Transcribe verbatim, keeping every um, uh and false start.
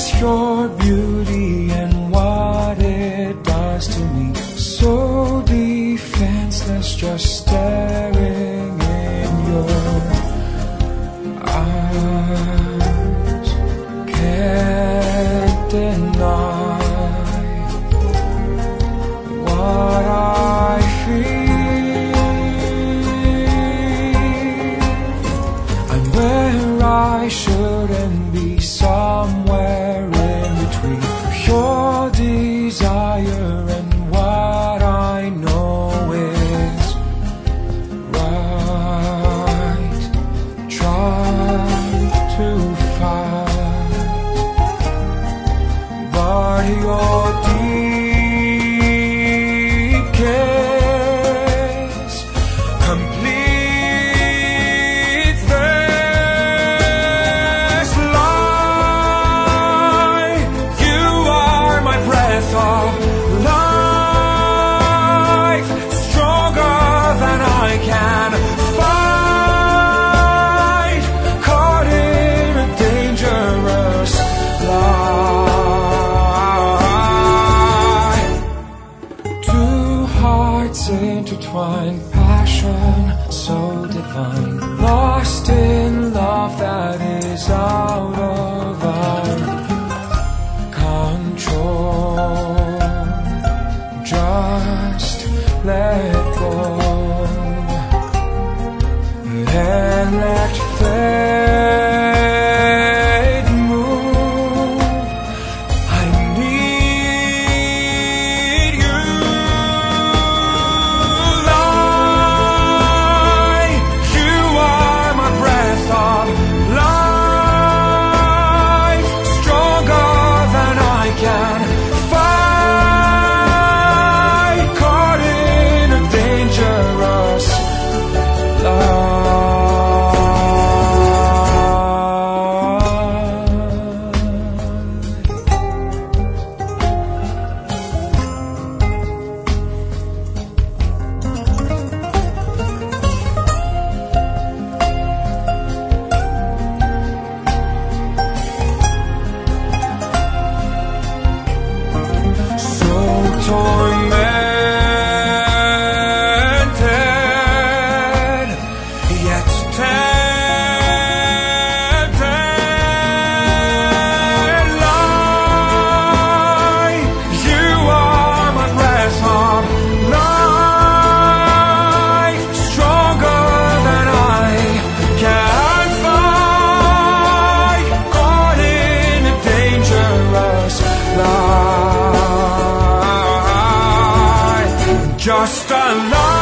just your beauty and what it does to me. So defenseless, just staring in your eyes. Can't deny what I feel. I'm where I shouldn't be, somewhere in between pure desire and what I know is right. Try to fight, but your deep kiss completes this lie. You are my breath of life, stronger than I can fight, caught in a dangerous lie. Two hearts intertwined, passion so divine, lost in love that is out of our control. Just let go and let fate move. I need you. Lie, you are my breath of life, stronger than I can fight, caught in a dangerous lie. So tormented, yet tempted. Lie, you are my breath of life, stronger than I can fight, caught in a dangerous lie. Just a lie.